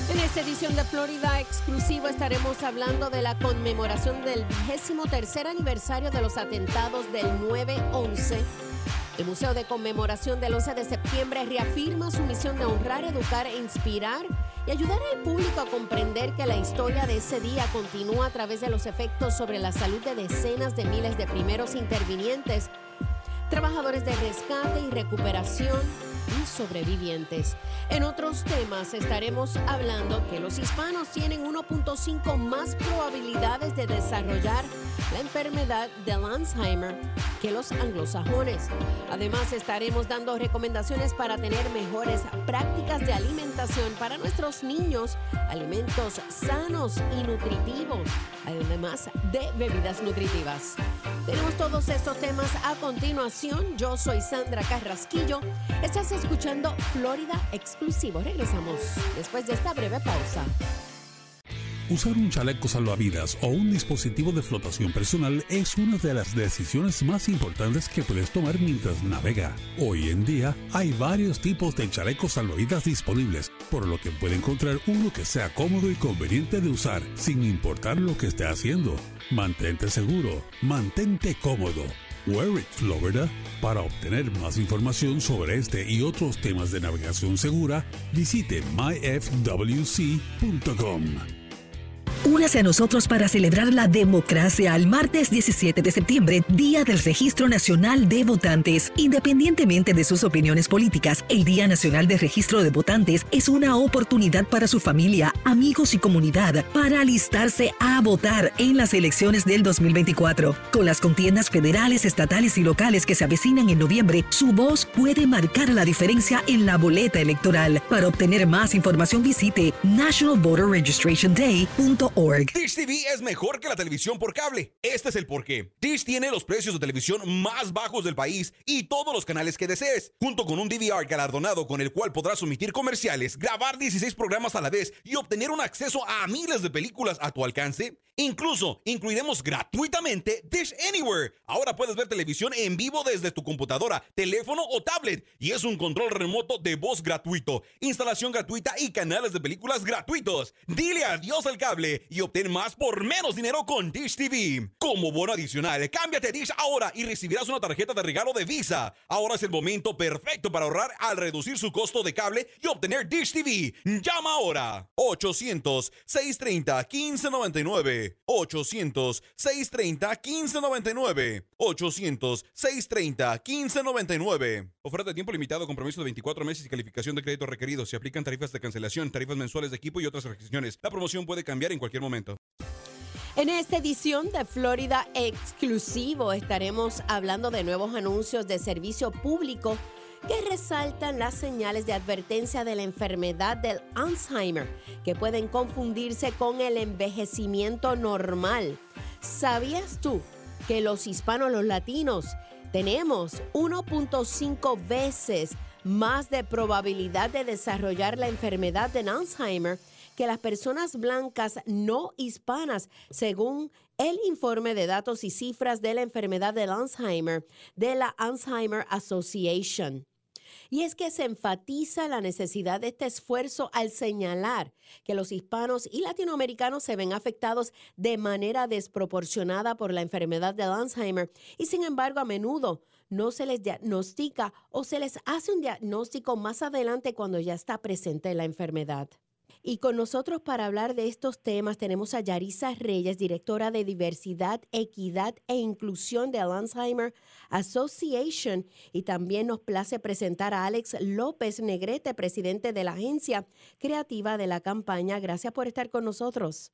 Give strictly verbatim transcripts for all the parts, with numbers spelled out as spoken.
En esta edición de Florida Exclusivo estaremos hablando de la conmemoración del vigésimo tercer aniversario de los atentados del nueve once. El Museo de Conmemoración del once de septiembre reafirma su misión de honrar, educar e inspirar y ayudar al público a comprender que la historia de ese día continúa a través de los efectos sobre la salud de decenas de miles de primeros intervinientes, trabajadores de rescate y recuperación y sobrevivientes. En otros temas estaremos hablando que los hispanos tienen uno punto cinco más probabilidades de desarrollar la enfermedad del Alzheimer que los anglosajones. Además, estaremos dando recomendaciones para tener mejores prácticas de alimentación para nuestros niños, alimentos sanos y nutritivos, además de bebidas nutritivas. Tenemos todos estos temas a continuación. Yo soy Sandra Carrasquillo. Estás escuchando Florida Exclusivo. Regresamos después de esta breve pausa. Usar un chaleco salvavidas o un dispositivo de flotación personal es una de las decisiones más importantes que puedes tomar mientras navega. Hoy en día hay varios tipos de chalecos salvavidas disponibles, por lo que puede encontrar uno que sea cómodo y conveniente de usar, sin importar lo que esté haciendo. Mantente seguro, mantente cómodo. Wear It Florida. Para obtener más información sobre este y otros temas de navegación segura, visite my f w c punto com. Únase a nosotros para celebrar la democracia el martes diecisiete de septiembre, Día del Registro Nacional de Votantes. Independientemente de sus opiniones políticas, el Día Nacional de Registro de Votantes es una oportunidad para su familia, amigos y comunidad para alistarse a votar en las elecciones del dos mil veinticuatro. Con las contiendas federales, estatales y locales que se avecinan en noviembre, su voz puede marcar la diferencia en la boleta electoral. Para obtener más información, visite national voter registration day punto org. Dish T V es mejor que la televisión por cable. Este es el porqué. Dish tiene los precios de televisión más bajos del país y todos los canales que desees, junto con un D V R galardonado con el cual podrás omitir comerciales, grabar dieciséis programas a la vez y obtener un acceso a miles de películas a tu alcance. Incluso incluiremos gratuitamente Dish Anywhere. Ahora puedes ver televisión en vivo desde tu computadora, teléfono o tablet, y es un control remoto de voz gratuito, instalación gratuita y canales de películas gratuitos. Dile adiós al cable y obtén más por menos dinero con Dish T V. Como bono adicional, cámbiate a Dish ahora y recibirás una tarjeta de regalo de Visa. Ahora es el momento perfecto para ahorrar al reducir su costo de cable y obtener Dish T V. Llama ahora. ochocientos, seiscientos treinta, quince noventa y nueve. ochocientos, seiscientos treinta, quince noventa y nueve. ochocientos, seiscientos treinta, quince noventa y nueve. Oferta de tiempo limitado, compromiso de veinticuatro meses y calificación de crédito requerido. Se aplican tarifas de cancelación, tarifas mensuales de equipo y otras restricciones. La promoción puede cambiar en cualquier momento. En esta edición de Florida Exclusivo estaremos hablando de nuevos anuncios de servicio público que resaltan las señales de advertencia de la enfermedad del Alzheimer, que pueden confundirse con el envejecimiento normal. ¿Sabías tú que los hispanos, los latinos, tenemos uno punto cinco veces más de probabilidad de desarrollar la enfermedad del Alzheimer que las personas blancas no hispanas, según el informe de datos y cifras de la enfermedad del Alzheimer de la Alzheimer Association? Y es que se enfatiza la necesidad de este esfuerzo al señalar que los hispanos y latinoamericanos se ven afectados de manera desproporcionada por la enfermedad del Alzheimer y, sin embargo, a menudo no se les diagnostica o se les hace un diagnóstico más adelante cuando ya está presente la enfermedad. Y con nosotros para hablar de estos temas tenemos a Yarisa Reyes, directora de Diversidad, Equidad e Inclusión de Alzheimer Association. Y también nos place presentar a Alex López Negrete, presidente de la agencia creativa de la campaña. Gracias por estar con nosotros.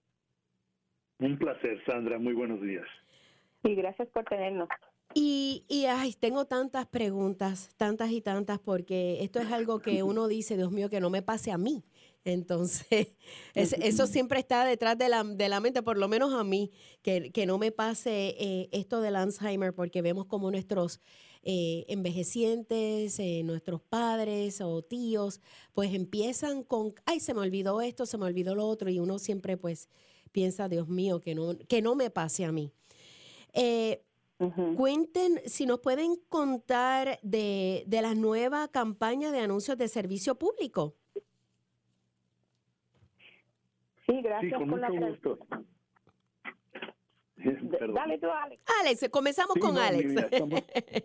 Un placer, Sandra. Muy buenos días. Y gracias por tenernos. Y, y ay, tengo tantas preguntas, tantas y tantas, porque esto es algo que uno dice, Dios mío, que no me pase a mí. Entonces, es, eso siempre está detrás de la, de la mente, por lo menos a mí, que, que no me pase eh, esto del Alzheimer, porque vemos como nuestros eh, envejecientes, eh, nuestros padres o tíos, pues empiezan con, ay, se me olvidó esto, se me olvidó lo otro, y uno siempre pues piensa, Dios mío, que no, que no me pase a mí. Eh, Uh-huh. Cuenten, si nos pueden contar de, de la nueva campaña de anuncios de servicio público. gracias Sí, con por la mucho pregunta. gusto. D- Perdón. Dale tú, Alex. Alex, comenzamos Sí, con no, Alex. mira, estamos-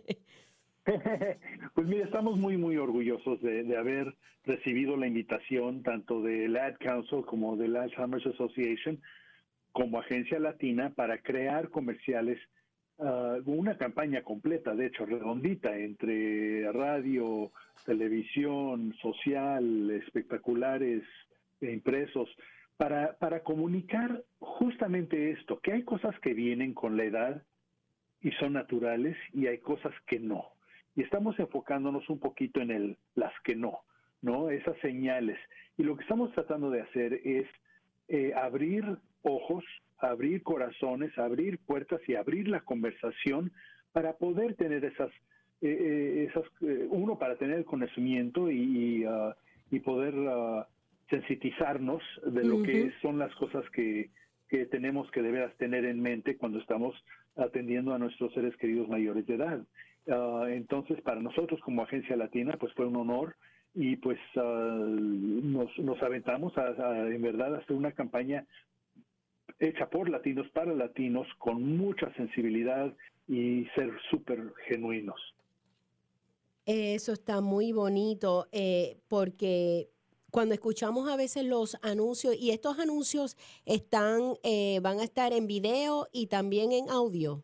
Pues mira, estamos muy, muy orgullosos de, de haber recibido la invitación tanto del Ad Council como del Alzheimer's Association como Agencia Latina para crear comerciales, uh, una campaña completa, de hecho, redondita, entre radio, televisión, social, espectaculares, e impresos, para, para comunicar justamente esto, que hay cosas que vienen con la edad y son naturales y hay cosas que no. Y estamos enfocándonos un poquito en el las que no, ¿no? Esas señales. Y lo que estamos tratando de hacer es eh, abrir ojos, abrir corazones, abrir puertas y abrir la conversación para poder tener esas, eh, eh, esas eh, uno, para tener el conocimiento y, y, uh, y poder uh, sensitizarnos de lo uh-huh. que son las cosas que, que tenemos que de veras tener en mente cuando estamos atendiendo a nuestros seres queridos mayores de edad. Uh, entonces, para nosotros como Agencia Latina, pues fue un honor y pues uh, nos, nos aventamos a, a, en verdad, a hacer una campaña hecha por latinos, para latinos, con mucha sensibilidad y ser súper genuinos. Eso está muy bonito eh, porque cuando escuchamos a veces los anuncios, y estos anuncios están eh, van a estar en video y también en audio.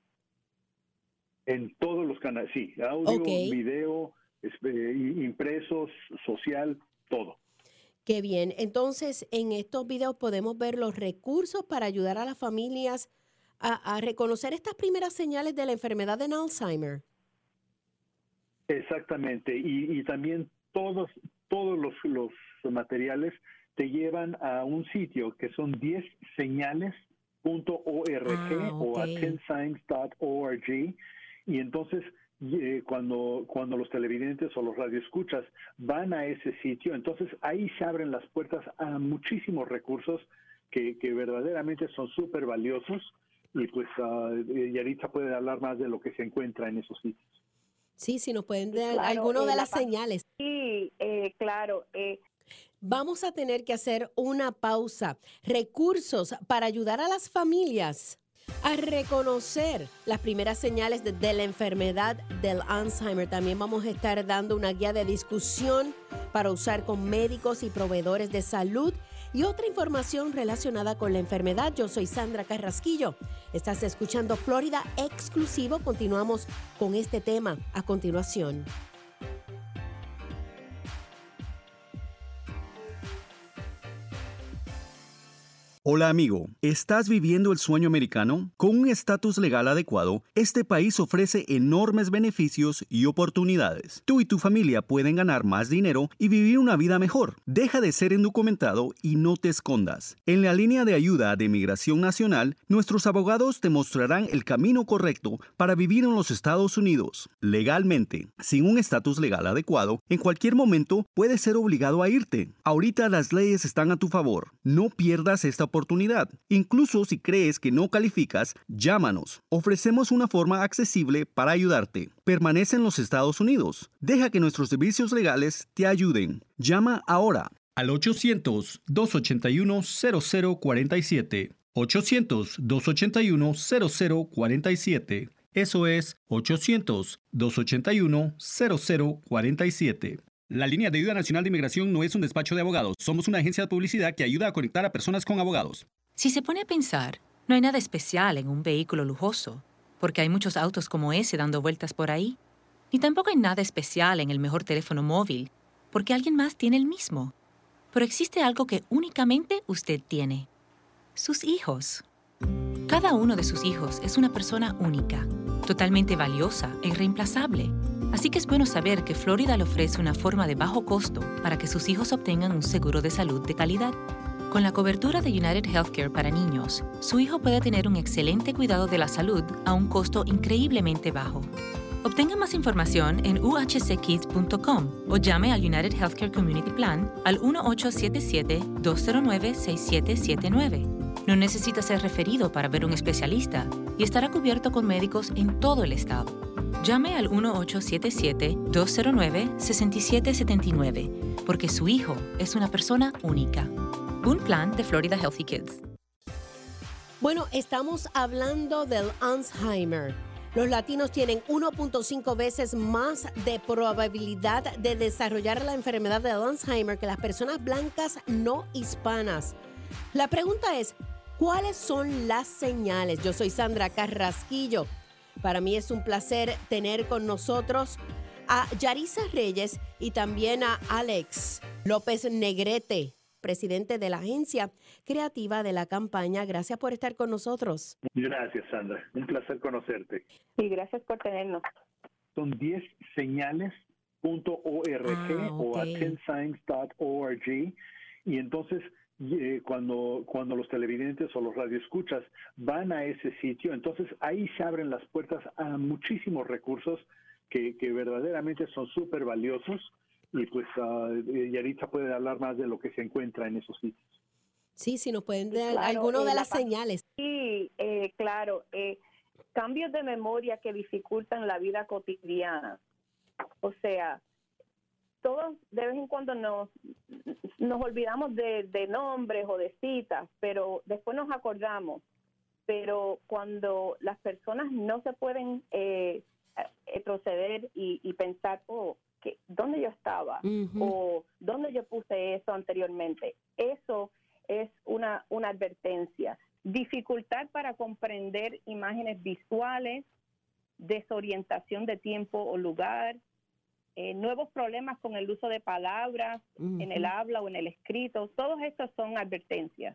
En todos los canales, sí, audio, okay. video, impresos, social, todo. Qué bien. Entonces, en estos videos podemos ver los recursos para ayudar a las familias a, a reconocer estas primeras señales de la enfermedad de Alzheimer. Exactamente. Y, y también todos, todos los, los materiales te llevan a un sitio que son diez señales punto org ah, okay. o a ten signs punto org. Y entonces, eh, cuando, cuando los televidentes o los radioescuchas van a ese sitio, entonces ahí se abren las puertas a muchísimos recursos que, que verdaderamente son súper valiosos. Y pues uh, Yaritza puede hablar más de lo que se encuentra en esos sitios. Sí, si nos pueden dar claro, alguna eh, de la las señales. Sí, eh, claro. Eh. Vamos a tener que hacer una pausa. Recursos para ayudar a las familias a reconocer las primeras señales de, de la enfermedad del Alzheimer. También vamos a estar dando una guía de discusión para usar con médicos y proveedores de salud y otra información relacionada con la enfermedad. Yo soy Sandra Carrasquillo. Estás escuchando Florida Exclusivo. Continuamos con este tema a continuación. Hola amigo, ¿estás viviendo el sueño americano? Con un estatus legal adecuado, este país ofrece enormes beneficios y oportunidades. Tú y tu familia pueden ganar más dinero y vivir una vida mejor. Deja de ser indocumentado y no te escondas. En la línea de ayuda de Migración Nacional, nuestros abogados te mostrarán el camino correcto para vivir en los Estados Unidos. Legalmente, sin un estatus legal adecuado, en cualquier momento puedes ser obligado a irte. Ahorita las leyes están a tu favor. No pierdas esta oportunidad. oportunidad. Incluso si crees que no calificas, llámanos. Ofrecemos una forma accesible para ayudarte. Permanece en los Estados Unidos. Deja que nuestros servicios legales te ayuden. Llama ahora al ochocientos, dos ochenta y uno, cero cero cuarenta y siete. ochocientos, dos ochenta y uno, cero cero cuarenta y siete. Eso es ochocientos, dos ochenta y uno, cero cero cuarenta y siete. La línea de ayuda nacional de inmigración no es un despacho de abogados. Somos una agencia de publicidad que ayuda a conectar a personas con abogados. Si se pone a pensar, no hay nada especial en un vehículo lujoso, porque hay muchos autos como ese dando vueltas por ahí. Ni tampoco hay nada especial en el mejor teléfono móvil, porque alguien más tiene el mismo. Pero existe algo que únicamente usted tiene. Sus hijos. Cada uno de sus hijos es una persona única, totalmente valiosa e irreemplazable. Así que es bueno saber que Florida le ofrece una forma de bajo costo para que sus hijos obtengan un seguro de salud de calidad. Con la cobertura de United Healthcare para niños, su hijo puede tener un excelente cuidado de la salud a un costo increíblemente bajo. Obtenga más información en u h c kids punto com o llame al United Healthcare Community Plan al uno ocho siete siete, dos cero nueve, seis siete siete nueve. No necesita ser referido para ver un especialista y estará cubierto con médicos en todo el estado. Llame al uno ocho siete siete, dos cero nueve, seis siete siete nueve porque su hijo es una persona única. un plan de Florida Healthy Kids. Bueno, estamos hablando del Alzheimer. Los latinos tienen uno punto cinco veces más de probabilidad de desarrollar la enfermedad de Alzheimer que las personas blancas no hispanas. La pregunta es, ¿cuáles son las señales? Yo soy Sandra Carrasquillo. Para mí es un placer tener con nosotros a Yarisa Reyes y también a Alex López Negrete, presidente de la agencia creativa de la campaña. Gracias por estar con nosotros. Gracias, Sandra. Un placer conocerte. Sí, gracias por tenernos. Son diez señales punto org Ah, o a ok. ten signs punto org y entonces eh, cuando, cuando los televidentes o los radioescuchas van a ese sitio, entonces ahí se abren las puertas a muchísimos recursos que, que verdaderamente son súper valiosos. Y pues uh, Yaritza puede hablar más de lo que se encuentra en esos sitios. Sí, si nos pueden dar Claro, algunas eh, de la las pa- señales. Sí, eh, claro. Eh, cambios de memoria que dificultan la vida cotidiana. O sea, todos de vez en cuando nos, nos olvidamos de, de nombres o de citas, pero después nos acordamos. Pero cuando las personas no se pueden eh, eh, proceder y, y pensar, oh, que, ¿dónde yo estaba? Ujú. O ¿dónde yo puse eso anteriormente? Eso es una, una advertencia. Dificultad para comprender imágenes visuales, desorientación de tiempo o lugar, eh, nuevos problemas con el uso de palabras en el Ujú. habla o en el escrito. Todos estos son advertencias.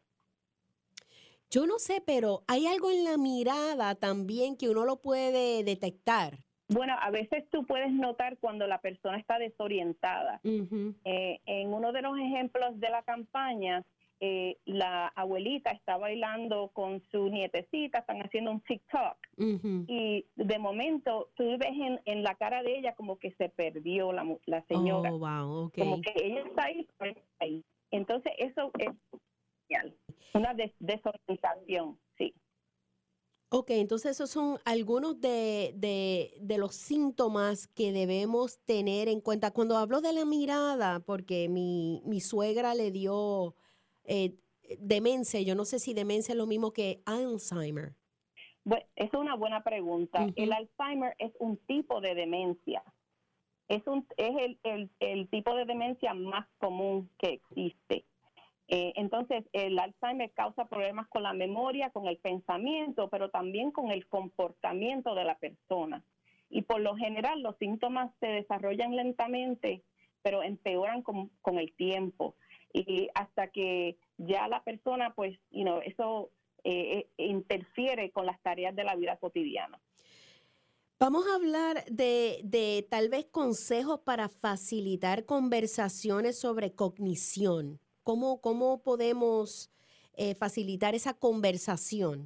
Yo no sé, pero hay algo en la mirada también que uno lo puede detectar. Bueno, a veces tú puedes notar cuando la persona está desorientada. Ujú. Eh, en uno de los ejemplos de la campaña, eh, la abuelita está bailando con su nietecita, están haciendo un TikTok. Ujú. Y de momento tú ves en, en la cara de ella como que se perdió la, mu- la señora. Oh, wow, ok. Como que ella está ahí, pero ella está ahí. Entonces eso es señal, una des- desorientación, sí. Ok, entonces esos son algunos de, de, de los síntomas que debemos tener en cuenta. Cuando hablo de la mirada, porque mi, mi suegra le dio eh, demencia, yo no sé si demencia es lo mismo que Alzheimer. Bueno, esa es una buena pregunta. Ujú. El Alzheimer es un tipo de demencia. Es, un, es el, el, el tipo de demencia más común que existe. Eh, entonces, el Alzheimer causa problemas con la memoria, con el pensamiento, pero también con el comportamiento de la persona. Y por lo general, los síntomas se desarrollan lentamente, pero empeoran con, con el tiempo. Y hasta que ya la persona, pues, you know, eso eh, eh, interfiere con las tareas de la vida cotidiana. Vamos a hablar de, de tal vez consejos para facilitar conversaciones sobre cognición. ¿Cómo, cómo podemos eh, facilitar esa conversación?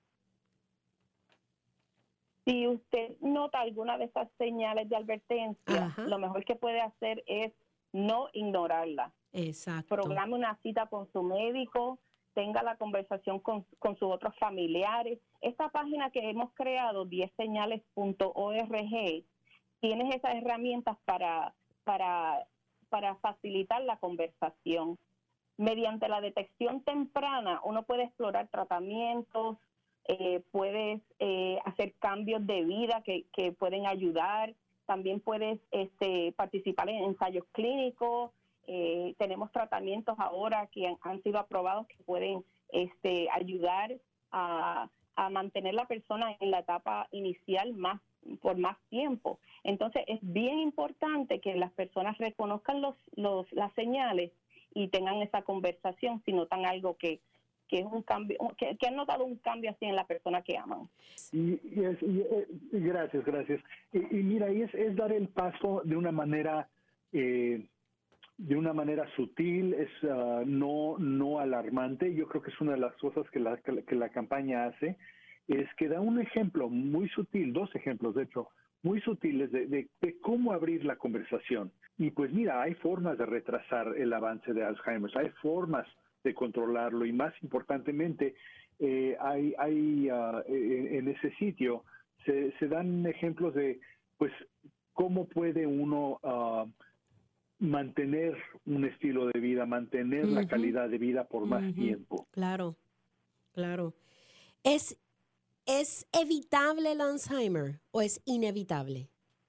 Si usted nota alguna de esas señales de advertencia, Ajá. lo mejor que puede hacer es no ignorarla. Exacto. Programe una cita con su médico, tenga la conversación con, con sus otros familiares. Esta página que hemos creado, diez señales punto org, tienes esas herramientas para, para, para facilitar la conversación. Mediante la detección temprana, uno puede explorar tratamientos, eh, puedes eh, hacer cambios de vida que, que pueden ayudar. También puedes este, participar en ensayos clínicos. Eh, tenemos tratamientos ahora que han, han sido aprobados que pueden este, ayudar a, a mantener la persona en la etapa inicial más por más tiempo. Entonces, es bien importante que las personas reconozcan los, los, las señales y tengan esa conversación si notan algo que, que es un cambio, que, que han notado un cambio así en la persona que aman. Y, y es, y, eh, gracias, gracias. Y, y mira, y es, es dar el paso de una manera eh, de una manera sutil, es uh, no no alarmante. Yo creo que es una de las cosas que la, que la, que la campaña hace, es que da un ejemplo muy sutil, dos ejemplos de hecho, muy sutiles de, de, de cómo abrir la conversación. Y pues mira, hay formas de retrasar el avance de Alzheimer, hay formas de controlarlo y más importantemente, eh, hay, hay uh, en, en ese sitio se, se dan ejemplos de pues cómo puede uno uh, mantener un estilo de vida, mantener uh-huh. la calidad de vida por más uh-huh. tiempo. Claro, claro. ¿Es, ¿Es evitable el Alzheimer o es inevitable?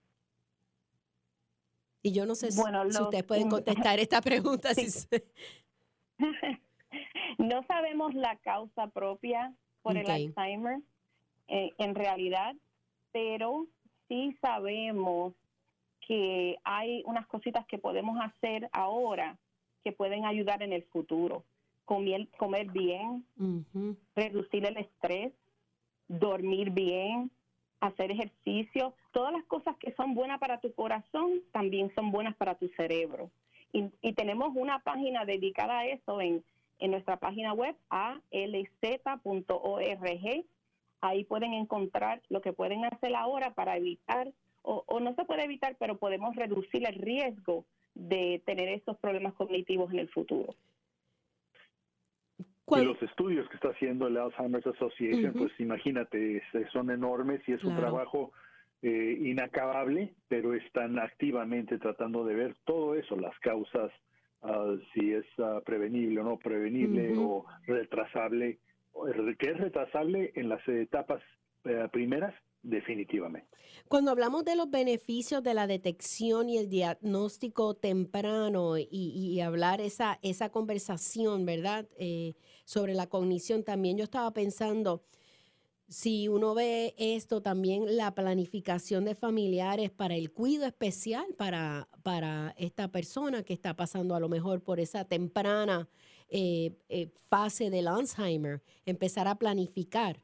Y yo no sé bueno, si, los, si ustedes pueden contestar esta pregunta. Sí. Si se... No sabemos la causa propia por okay. el Alzheimer, eh, en realidad, pero sí sabemos que hay unas cositas que podemos hacer ahora que pueden ayudar en el futuro. Comer, comer bien, uh-huh. reducir el estrés, dormir bien, hacer ejercicio. Todas las cosas que son buenas para tu corazón también son buenas para tu cerebro. Y, y tenemos una página dedicada a eso en, en nuestra página web, a l z punto org. Ahí pueden encontrar lo que pueden hacer ahora para evitar, o, o no se puede evitar, pero podemos reducir el riesgo de tener esos problemas cognitivos en el futuro. Y los estudios que está haciendo el Alzheimer's Association, uh-huh. pues imagínate, son enormes y es claro. un trabajo eh, inacabable, pero están activamente tratando de ver todo eso, las causas, uh, si es uh, prevenible o no prevenible uh-huh. o retrasable, que es retrasable en las etapas eh, primeras, definitivamente. Cuando hablamos de los beneficios de la detección y el diagnóstico temprano y, y hablar esa, esa conversación, ¿verdad? Eh, sobre la cognición, también yo estaba pensando, si uno ve esto, también la planificación de familiares para el cuidado especial para, para esta persona que está pasando a lo mejor por esa temprana eh, eh, fase del Alzheimer, empezar a planificar.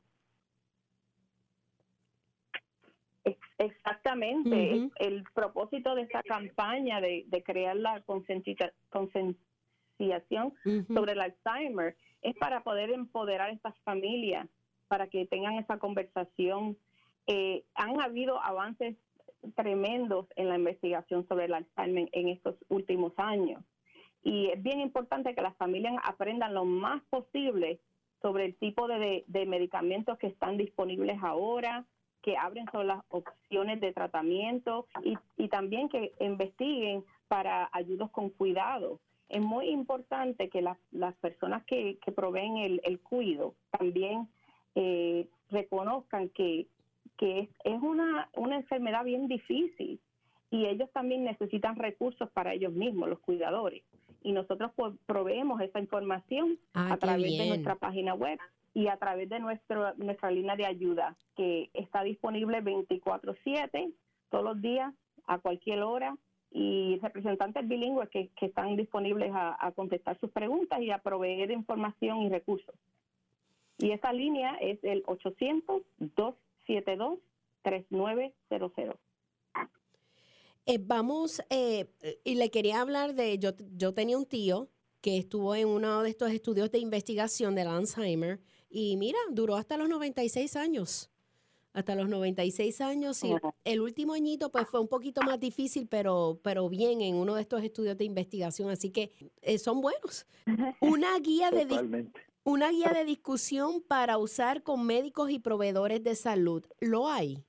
Exactamente. Uh-huh. el, el propósito de esta campaña de, de crear la conciencia, concienciación uh-huh. sobre el Alzheimer es para poder empoderar a estas familias, para que tengan esa conversación. Eh, han habido avances tremendos en la investigación sobre el Alzheimer en estos últimos años. Y es bien importante que las familias aprendan lo más posible sobre el tipo de, de, de medicamentos que están disponibles ahora, que abren sobre las opciones de tratamiento y, y también que investiguen para ayudas con cuidado. Es muy importante que las, las personas que, que proveen el, el cuidado también eh, reconozcan que, que es, es una, una enfermedad bien difícil y ellos también necesitan recursos para ellos mismos, los cuidadores. Y nosotros pues, proveemos esa información ah, a través bien. de nuestra página web y a través de nuestro, nuestra línea de ayuda, que está disponible veinticuatro siete, todos los días, a cualquier hora, y representantes bilingües que, que están disponibles a, a contestar sus preguntas y a proveer información y recursos. Y esa línea es el ochocientos, dos siete dos, tres nueve cero cero. Eh, vamos, eh, y le quería hablar de, yo, yo tenía un tío que estuvo en uno de estos estudios de investigación del Alzheimer y mira, duró hasta los noventa y seis años. Hasta los noventa y seis años y el último añito pues fue un poquito más difícil, pero, pero bien en uno de estos estudios de investigación, así que eh, son buenos. Una guía de dis- una guía de discusión para usar con médicos y proveedores de salud, ¿lo hay?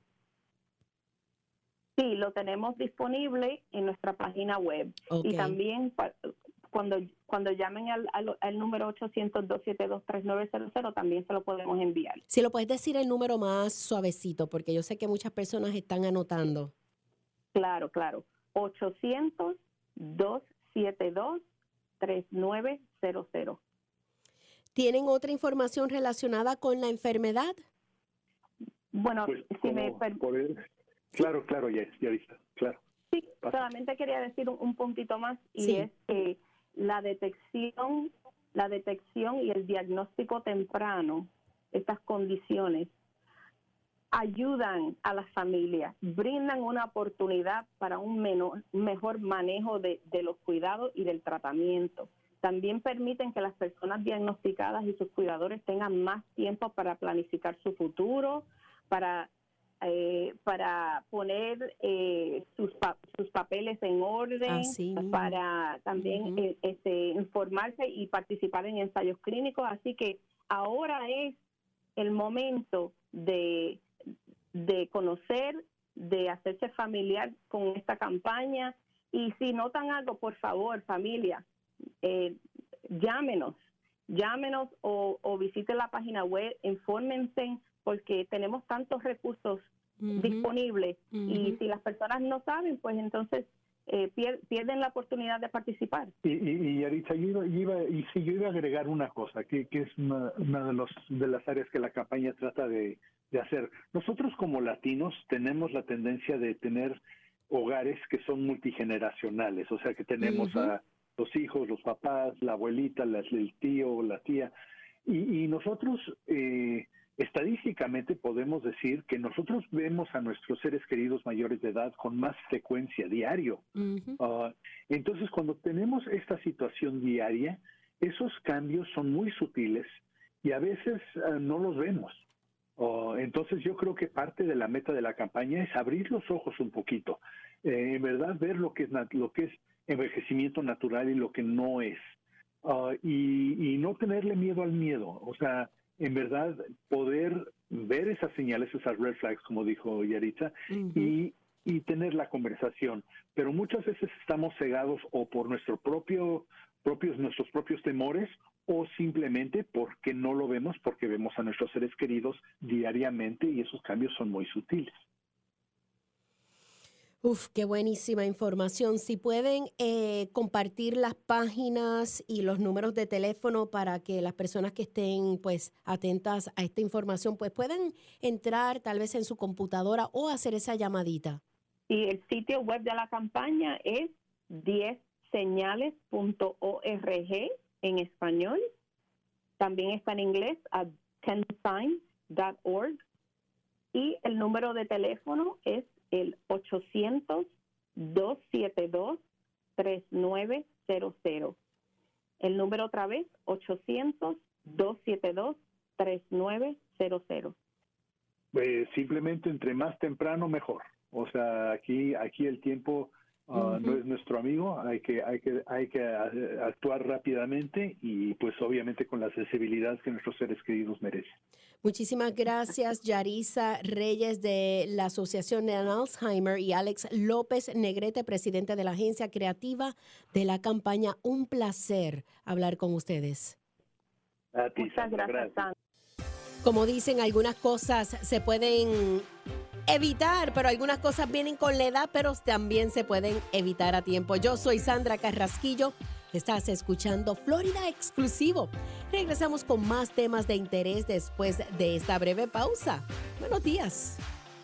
Sí, lo tenemos disponible en nuestra página web. Okay. Y también pa- cuando cuando llamen al, al, al número ochocientos, dos siete dos, tres nueve cero cero también se lo podemos enviar. Si lo puedes decir el número más suavecito, porque yo sé que muchas personas están anotando. Claro, claro. ochocientos, dos siete dos, tres nueve cero cero. ¿Tienen otra información relacionada con la enfermedad? Bueno, pues, si me per- por el, claro, claro, ya, ya está, claro. Sí, solamente quería decir un, un puntito más y sí. es que la detección, la detección y el diagnóstico temprano, estas condiciones, ayudan a las familias, brindan una oportunidad para un menor, mejor manejo de, de los cuidados y del tratamiento. También permiten que las personas diagnosticadas y sus cuidadores tengan más tiempo para planificar su futuro, para Eh, para poner eh, sus, pa- sus papeles en orden, Así para también uh-huh. eh, este, informarse y participar en ensayos clínicos. Así que ahora es el momento de, de conocer, de hacerse familiar con esta campaña Y si notan algo, por favor, familia, eh, llámenos, llámenos o, o visiten la página web, infórmense, porque tenemos tantos recursos uh-huh. disponibles uh-huh. y si las personas no saben, pues entonces eh, pier- pierden la oportunidad de participar. Y, y, y Yaritza, yo iba, iba, y si yo iba a agregar una cosa, que, que es una, una de, los, de las áreas que la campaña trata de, de hacer. Nosotros como latinos tenemos la tendencia de tener hogares que son multigeneracionales, o sea que tenemos uh-huh. a los hijos, los papás, la abuelita, la, el tío, la tía, y, y nosotros eh, estadísticamente podemos decir que nosotros vemos a nuestros seres queridos mayores de edad con más frecuencia diario. Uh-huh. Uh, entonces, cuando tenemos esta situación diaria, esos cambios son muy sutiles y a veces uh, no los vemos. Uh, entonces, yo creo que parte de la meta de la campaña es abrir los ojos un poquito, eh, en verdad ver lo que es nat- lo que es envejecimiento natural y lo que no es, uh, y, y no tenerle miedo al miedo, o sea, en verdad poder ver esas señales, esas red flags, como dijo Yaritza, uh-huh. y, y tener la conversación. Pero muchas veces estamos cegados o por nuestro propio, propios, nuestros propios temores o simplemente porque no lo vemos, porque vemos a nuestros seres queridos diariamente y esos cambios son muy sutiles. Uf, qué buenísima información. Si pueden eh, compartir las páginas y los números de teléfono para que las personas que estén pues atentas a esta información pues puedan entrar tal vez en su computadora o hacer esa llamadita. Y el sitio web de la campaña es diez señales punto org en español. También está en inglés a ten signs punto org. Y el número de teléfono es el ochocientos, dos setenta y dos, treinta y nueve cero cero. El número otra vez, ochocientos, dos setenta y dos, treinta y nueve cero cero. Eh, simplemente entre más temprano mejor. O sea, aquí aquí el tiempo uh, uh-huh. no es nuestro amigo, hay que hay que hay que actuar rápidamente y pues obviamente con la sensibilidad que nuestros seres queridos merecen. Muchísimas gracias, Yaritza Reyes de la Asociación de Alzheimer y Alex López Negrete, presidente de la agencia creativa de la campaña. Un placer hablar con ustedes. A ti, Muchas gracias, Sandra. Como dicen, algunas cosas se pueden evitar, pero algunas cosas vienen con la edad, pero también se pueden evitar a tiempo. Yo soy Sandra Carrasquillo. Estás escuchando Florida Exclusivo. Regresamos con más temas de interés después de esta breve pausa. Buenos días.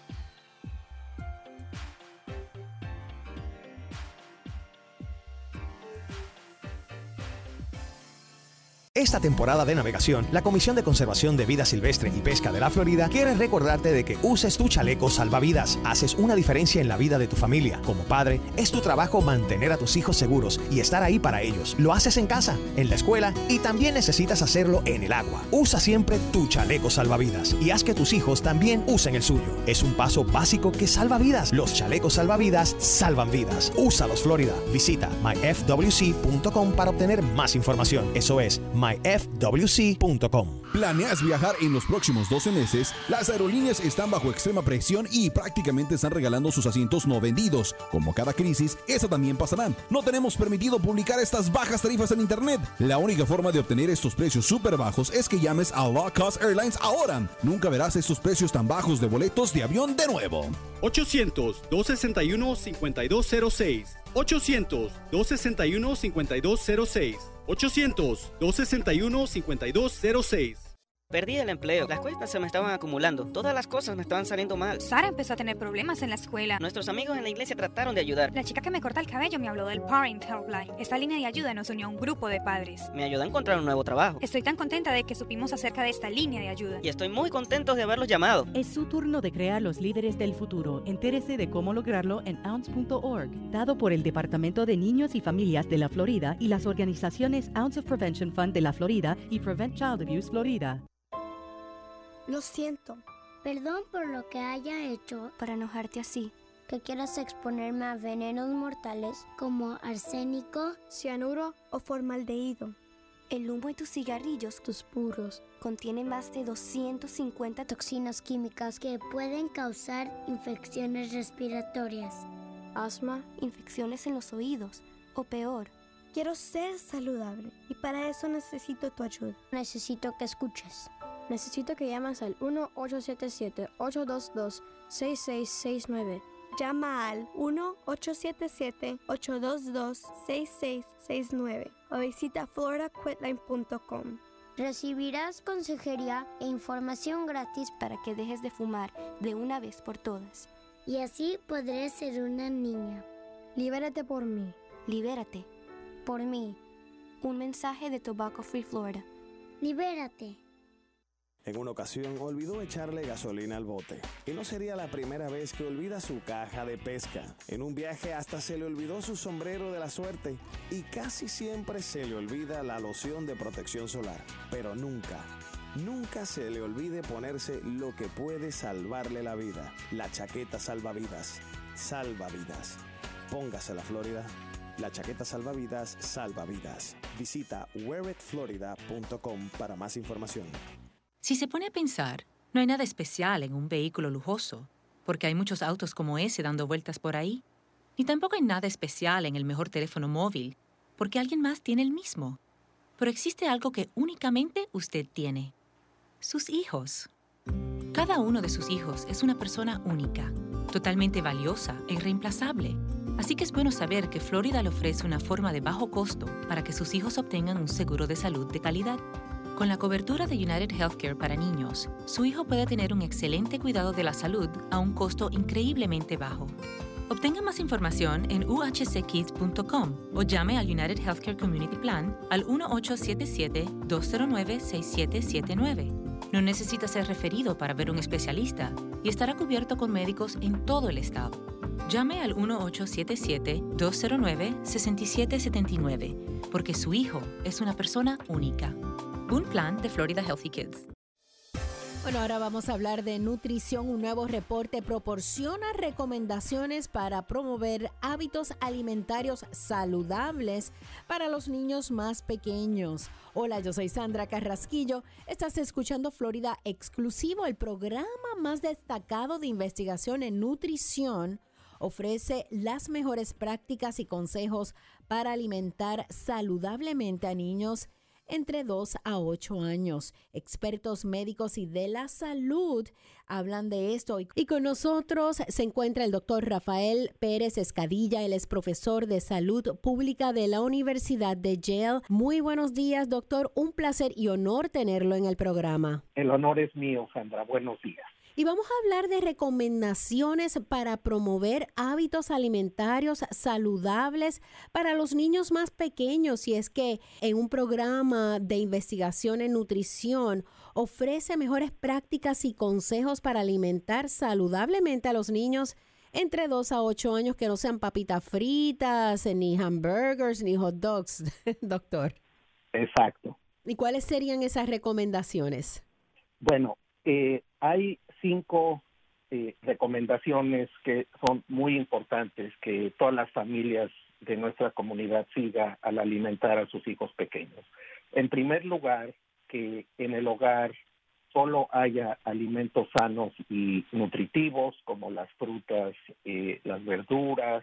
Esta temporada de navegación, la Comisión de Conservación de Vida Silvestre y Pesca de la Florida quiere recordarte de que uses tu chaleco salvavidas. Haces una diferencia en la vida de tu familia. Como padre, es tu trabajo mantener a tus hijos seguros y estar ahí para ellos. Lo haces en casa, en la escuela y también necesitas hacerlo en el agua. Usa siempre tu chaleco salvavidas y haz que tus hijos también usen el suyo. Es un paso básico que salva vidas. Los chalecos salvavidas salvan vidas. Úsalos, Florida. Visita my f w c punto com para obtener más información. Eso es my f w c punto com. ¿Planeas viajar en los próximos doce meses? Las aerolíneas están bajo extrema presión y prácticamente están regalando sus asientos no vendidos. Como cada crisis, esa también pasará. No tenemos permitido publicar estas bajas tarifas en internet. La única forma de obtener estos precios súper bajos es que llames a Low Cost Airlines ahora. Nunca verás estos precios tan bajos de boletos de avión de nuevo. ochocientos, dos sesenta y uno, cincuenta y dos cero seis. ochocientos, dos sesenta y uno, cincuenta y dos cero seis. ochocientos, dos sesenta y uno, cincuenta y dos cero seis. Perdí el empleo, las cuentas se me estaban acumulando, todas las cosas me estaban saliendo mal. Sara empezó a tener problemas en la escuela. Nuestros amigos en la iglesia trataron de ayudar. La chica que me corta el cabello me habló del Parent Helpline. Esta línea de ayuda nos unió a un grupo de padres. Me ayudó a encontrar un nuevo trabajo. Estoy tan contenta de que supimos acerca de esta línea de ayuda. Y estoy muy contento de haberlos llamado. Es su turno de crear los líderes del futuro. Entérese de cómo lograrlo en ounce punto org, dado por el Departamento de Niños y Familias de la Florida y las organizaciones Ounce of Prevention Fund de la Florida y Prevent Child Abuse Florida. Lo siento. Perdón por lo que haya hecho para enojarte así. Que quieras exponerme a venenos mortales como arsénico, cianuro o formaldehído. El humo de tus cigarrillos, tus puros, contienen más de doscientas cincuenta toxinas químicas que pueden causar infecciones respiratorias. asma, infecciones en los oídos o peor. Quiero ser saludable y para eso necesito tu ayuda. Necesito que escuches. Necesito que llames al uno ocho siete siete, ocho dos dos, seis seis seis nueve. Llama al uno ocho siete siete, ocho dos dos, seis seis seis nueve o visita florida quitline punto com. Recibirás consejería e información gratis para que dejes de fumar de una vez por todas. Y así podré ser una niña. Libérate por mí. Libérate por mí. Un mensaje de Tobacco Free Florida. Libérate. En una ocasión olvidó echarle gasolina al bote. Y no sería la primera vez que olvida su caja de pesca. En un viaje hasta se le olvidó su sombrero de la suerte. Y casi siempre se le olvida la loción de protección solar. Pero nunca, nunca se le olvide ponerse lo que puede salvarle la vida. La chaqueta salvavidas. Salvavidas. Póngasela, Florida. La chaqueta salvavidas salva vidas. Visita wear it florida punto com para más información. Si se pone a pensar, no hay nada especial en un vehículo lujoso, porque hay muchos autos como ese dando vueltas por ahí. Ni tampoco hay nada especial en el mejor teléfono móvil, porque alguien más tiene el mismo. Pero existe algo que únicamente usted tiene: sus hijos. Cada uno de sus hijos es una persona única, totalmente valiosa e irreemplazable. Así que es bueno saber que Florida le ofrece una forma de bajo costo para que sus hijos obtengan un seguro de salud de calidad. Con la cobertura de United Healthcare para niños, su hijo puede tener un excelente cuidado de la salud a un costo increíblemente bajo. Obtenga más información en u h c kids punto com o llame al United Healthcare Community Plan al uno ocho siete siete, dos cero nueve, seis siete siete nueve. No necesita ser referido para ver un especialista y estará cubierto con médicos en todo el estado. Llame al uno ocho siete siete, dos cero nueve, seis siete siete nueve porque su hijo es una persona única. Un plan de Florida Healthy Kids. Bueno, ahora vamos a hablar de nutrición. Un nuevo reporte proporciona recomendaciones para promover hábitos alimentarios saludables para los niños más pequeños. Hola, yo soy Sandra Carrasquillo. Estás escuchando Florida Exclusivo, el programa más destacado de investigación en nutrición. Ofrece las mejores prácticas y consejos para alimentar saludablemente a niños entre dos a ocho años. Expertos médicos y de la salud hablan de esto. Y con nosotros se encuentra el doctor Rafael Pérez Escadilla. Él es profesor de salud pública de la Universidad de Yale. Muy buenos días, doctor. Un placer y honor tenerlo en el programa. El honor es mío, Sandra. Buenos días. Y vamos a hablar de recomendaciones para promover hábitos alimentarios saludables para los niños más pequeños. Y es que en un programa de investigación en nutrición ofrece mejores prácticas y consejos para alimentar saludablemente a los niños entre dos a ocho años, que no sean papitas fritas, ni hamburgers, ni hot dogs, doctor. Exacto. ¿Y cuáles serían esas recomendaciones? Bueno, eh, hay cinco eh, recomendaciones que son muy importantes que todas las familias de nuestra comunidad sigan al alimentar a sus hijos pequeños. En primer lugar, que en el hogar solo haya alimentos sanos y nutritivos como las frutas, eh, las verduras,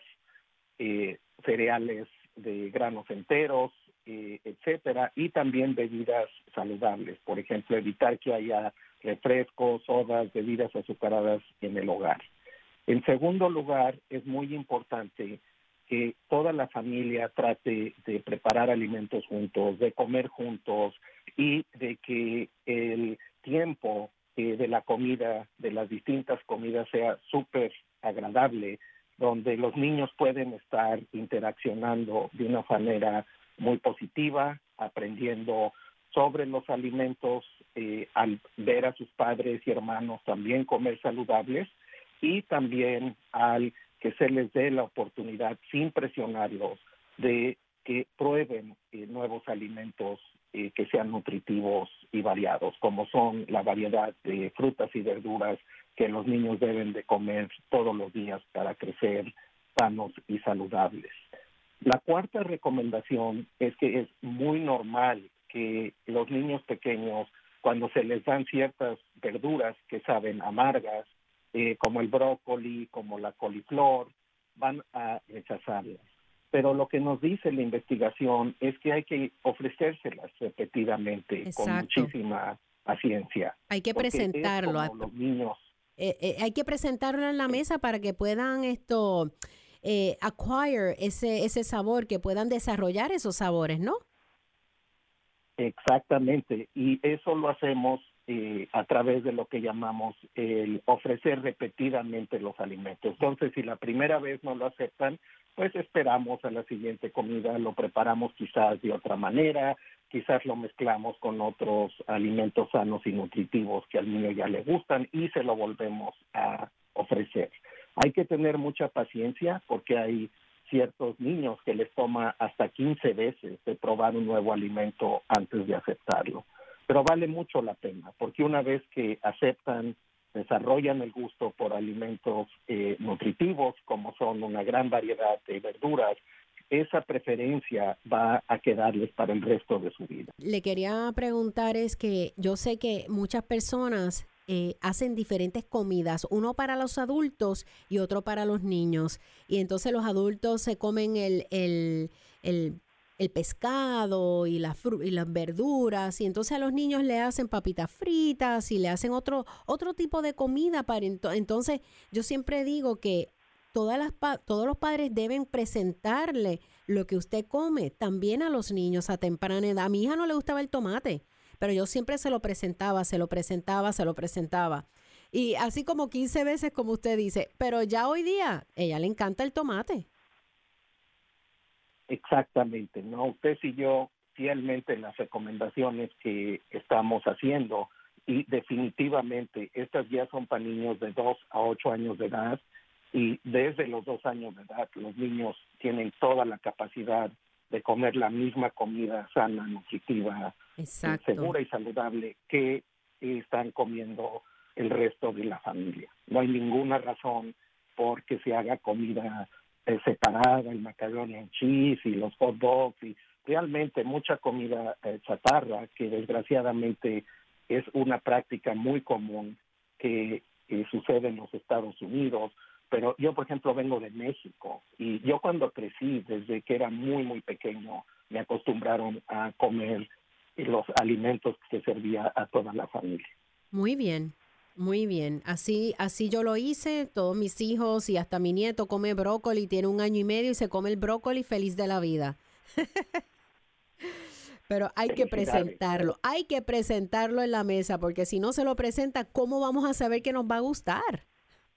eh, cereales de granos enteros, eh, etcétera, y también bebidas saludables. Por ejemplo, evitar que haya refrescos, sodas, bebidas azucaradas en el hogar. En segundo lugar, es muy importante que toda la familia trate de preparar alimentos juntos, de comer juntos y de que el tiempo eh, de la comida, de las distintas comidas, sea súper agradable, donde los niños pueden estar interaccionando de una manera muy positiva, aprendiendo sobre los alimentos, eh, al ver a sus padres y hermanos también comer saludables, y también al que se les dé la oportunidad, sin presionarlos, de que prueben eh, nuevos alimentos eh, que sean nutritivos y variados, como son la variedad de frutas y verduras que los niños deben de comer todos los días para crecer sanos y saludables. La cuarta recomendación es que es muy normal que los niños pequeños, cuando se les dan ciertas verduras que saben amargas, eh, como el brócoli, como la coliflor, van a rechazarlas. Pero lo que nos dice la investigación es que hay que ofrecérselas repetidamente. Exacto. Con muchísima paciencia. Hay que presentarlo. A los niños. Eh, eh, hay que presentarlo en la mesa para que puedan esto eh, acquire ese ese sabor, que puedan desarrollar esos sabores, ¿no? Exactamente, y eso lo hacemos eh, a través de lo que llamamos el ofrecer repetidamente los alimentos. Entonces, si la primera vez no lo aceptan, pues esperamos a la siguiente comida, lo preparamos quizás de otra manera, quizás lo mezclamos con otros alimentos sanos y nutritivos que al niño ya le gustan y se lo volvemos a ofrecer. Hay que tener mucha paciencia porque hay ciertos niños que les toma hasta quince veces de probar un nuevo alimento antes de aceptarlo. Pero vale mucho la pena, porque una vez que aceptan, desarrollan el gusto por alimentos eh, nutritivos, como son una gran variedad de verduras, esa preferencia va a quedarles para el resto de su vida. Le quería preguntar, es que yo sé que muchas personas Eh, hacen diferentes comidas, uno para los adultos y otro para los niños. Y entonces los adultos se comen el, el, el, el pescado y, la fru- y las verduras, y entonces a los niños le hacen papitas fritas y le hacen otro, otro tipo de comida. Para ento- entonces yo siempre digo que todas las pa- todos los padres deben presentarle lo que usted come también a los niños a temprana edad. A mi hija no le gustaba el tomate, pero yo siempre se lo presentaba, se lo presentaba, se lo presentaba. Y así como quince veces, como usted dice, pero ya hoy día, ella le encanta el tomate. Exactamente, ¿no? Usted siguió fielmente las recomendaciones que estamos haciendo y definitivamente estas ya son para niños de dos a ocho años de edad y desde los dos años de edad los niños tienen toda la capacidad de comer la misma comida sana, nutritiva, Exacto. segura y saludable que están comiendo el resto de la familia. No hay ninguna razón por que se haga comida eh, separada, el macaroni and cheese y los hot dogs y realmente mucha comida eh, chatarra que desgraciadamente es una práctica muy común que eh, sucede en los Estados Unidos. Pero yo, por ejemplo, vengo de México y yo cuando crecí, desde que era muy, muy pequeño, me acostumbraron a comer los alimentos que se servía a toda la familia. Muy bien, muy bien. Así, así yo lo hice, todos mis hijos y hasta mi nieto come brócoli, tiene un año y medio y se come el brócoli feliz de la vida. Pero hay que presentarlo, hay que presentarlo en la mesa, porque si no se lo presenta, ¿cómo vamos a saber que nos va a gustar?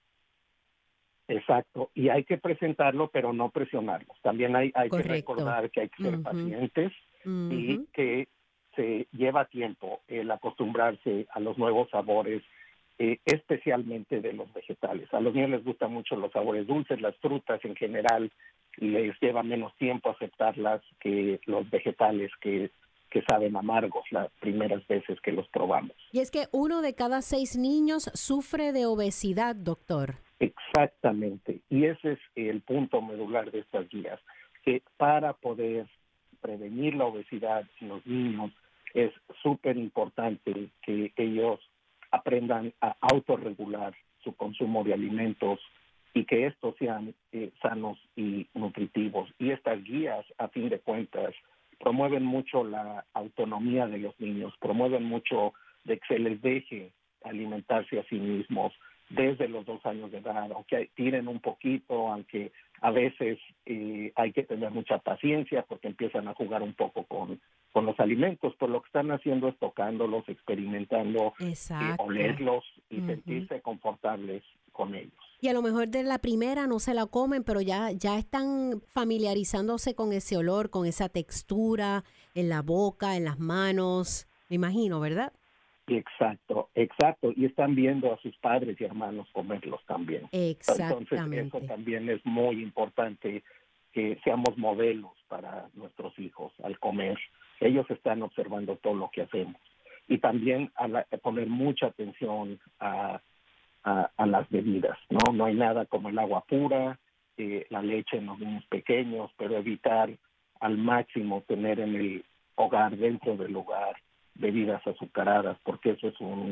Exacto, y hay que presentarlo, pero no presionarlos. También hay, hay que Correcto. recordar que hay que ser Ujú. pacientes Ujú. y que se lleva tiempo el acostumbrarse a los nuevos sabores, eh, especialmente de los vegetales. A los niños les gustan mucho los sabores dulces, las frutas en general, y les lleva menos tiempo aceptarlas que los vegetales que, que saben amargos las primeras veces que los probamos. Y es que uno de cada seis niños sufre de obesidad, doctor. Exactamente, y ese es el punto medular de estas guías, que para poder prevenir la obesidad en los niños es súper importante que ellos aprendan a autorregular su consumo de alimentos y que estos sean eh, sanos y nutritivos. Y estas guías, a fin de cuentas, promueven mucho la autonomía de los niños, promueven mucho de que se les deje alimentarse a sí mismos desde los dos años de edad, aunque tiren un poquito, aunque a veces eh, hay que tener mucha paciencia porque empiezan a jugar un poco con, con los alimentos, pero lo que están haciendo es tocándolos, experimentando, eh, olerlos y Ujú. sentirse confortables con ellos. Y a lo mejor de la primera no se la comen, pero ya, ya están familiarizándose con ese olor, con esa textura en la boca, en las manos, me imagino, ¿verdad? Exacto, exacto, y están viendo a sus padres y hermanos comerlos también. Exactamente. Entonces eso también es muy importante, que seamos modelos para nuestros hijos al comer. Ellos están observando todo lo que hacemos. Y también a, la- a poner mucha atención a, a, a las bebidas, ¿no? No hay nada como el agua pura, eh, la leche en los niños pequeños, pero evitar al máximo tener en el hogar, dentro del hogar, bebidas azucaradas, porque eso es un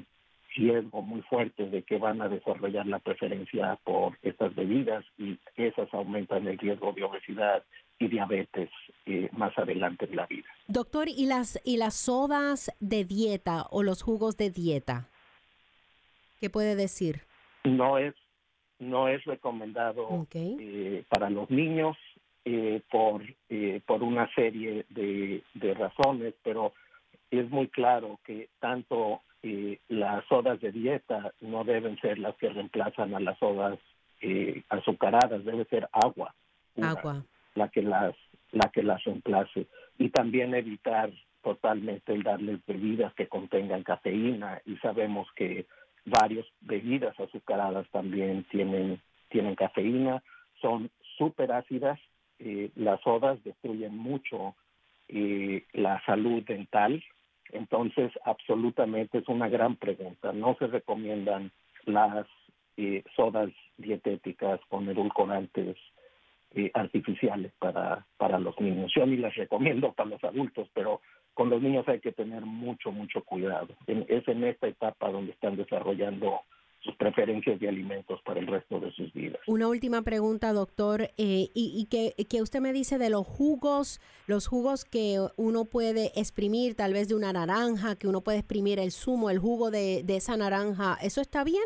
riesgo muy fuerte de que van a desarrollar la preferencia por estas bebidas y esas aumentan el riesgo de obesidad y diabetes eh, más adelante en la vida. Doctor, ¿y las, y las sodas de dieta o los jugos de dieta? ¿Qué puede decir? No es, no es recomendado okay. eh, para los niños eh, por, eh, por una serie de, de razones, pero es muy claro que tanto eh, las sodas de dieta no deben ser las que reemplazan a las sodas eh, azucaradas, debe ser agua. Pura, agua. la que las la que las reemplace, y también evitar totalmente el darles bebidas que contengan cafeína, y sabemos que varias bebidas azucaradas también tienen tienen cafeína, son súper ácidas, eh, las sodas destruyen mucho eh, la salud dental. Entonces, absolutamente es una gran pregunta. No se recomiendan las eh, sodas dietéticas con edulcorantes eh, artificiales para, para los niños. Yo ni las recomiendo para los adultos, pero con los niños hay que tener mucho, mucho cuidado. En, es en esta etapa donde están desarrollando sus preferencias de alimentos para el resto de sus vidas. Una última pregunta, doctor, eh, y, y que, que usted me dice de los jugos, los jugos que uno puede exprimir, tal vez de una naranja, que uno puede exprimir el zumo, el jugo de, de esa naranja, ¿eso está bien?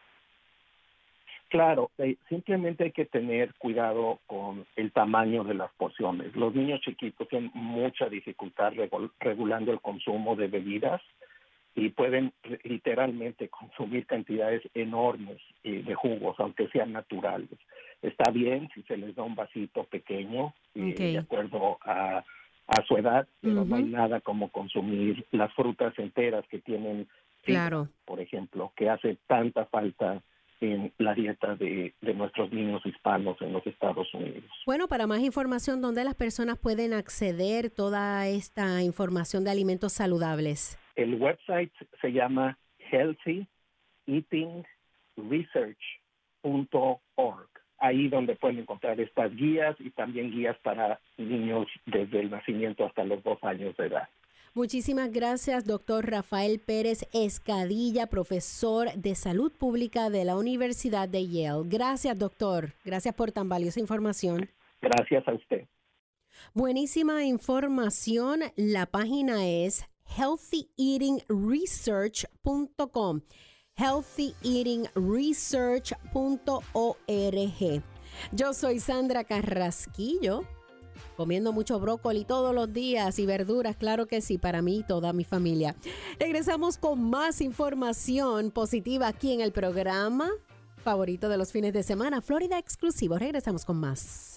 Claro, eh, simplemente hay que tener cuidado con el tamaño de las porciones. Los niños chiquitos tienen mucha dificultad regu- regulando el consumo de bebidas, y pueden literalmente consumir cantidades enormes eh, de jugos, aunque sean naturales. Está bien si se les da un vasito pequeño, eh, okay. de acuerdo a, a su edad, pero uh-huh. no hay nada como consumir las frutas enteras que tienen fibra, claro. por ejemplo, que hace tanta falta en la dieta de, de nuestros niños hispanos en los Estados Unidos. Bueno, para más información, ¿dónde las personas pueden acceder toda esta información de alimentos saludables? El website se llama healthy eating research punto org. Ahí donde pueden encontrar estas guías y también guías para niños desde el nacimiento hasta los dos años de edad. Muchísimas gracias, doctor Rafael Pérez Escadilla, profesor de Salud Pública de la Universidad de Yale. Gracias, doctor. Gracias por tan valiosa información. Gracias a usted. Buenísima información. La página es healthy eating research punto com. healthy eating research punto org. Yo soy Sandra Carrasquillo, comiendo mucho brócoli todos los días y verduras, claro que sí, para mí y toda mi familia. Regresamos con más información positiva aquí en el programa favorito de los fines de semana, Florida Exclusivo. Regresamos con más.